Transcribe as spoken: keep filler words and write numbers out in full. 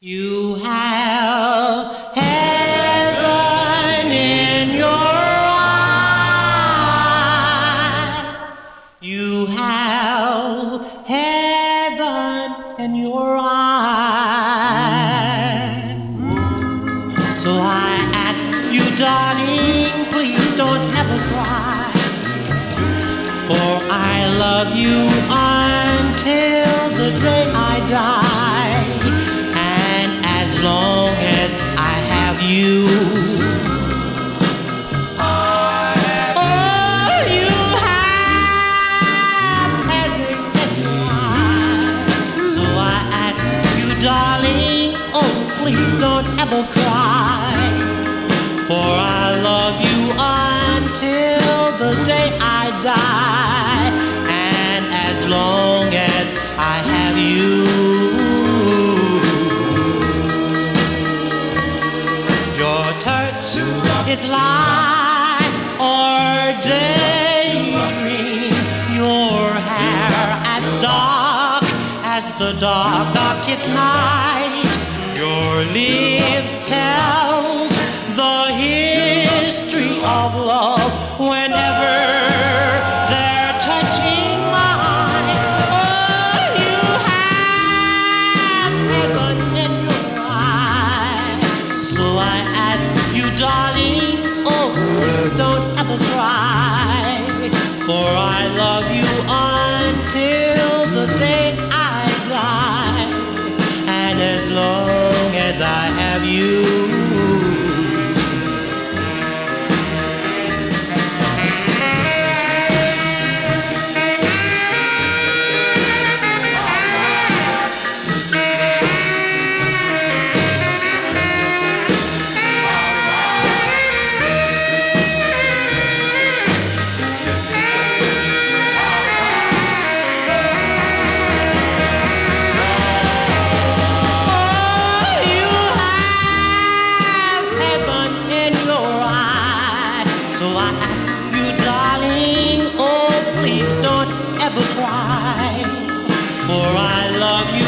You have heaven in your eyes. You have heaven in your eyes. So I ask you, darling, please don't ever cry. For I love you until the day I die. And as long as I have you, oh, you have everything. So I ask you, darling, oh, please don't ever cry. For I love you until the day I die. And as long as I have you, your touch is light or daydream. Your hair as dark as the dark, darkest night. Your lips tell the history of love whenever they're touching mine. Oh, you have heaven in your eyes. So I ask you, darling, oh, please don't ever cry. For I love you until the day I die. And as long as I have you, so I ask you, darling, oh, please don't ever cry. For I love you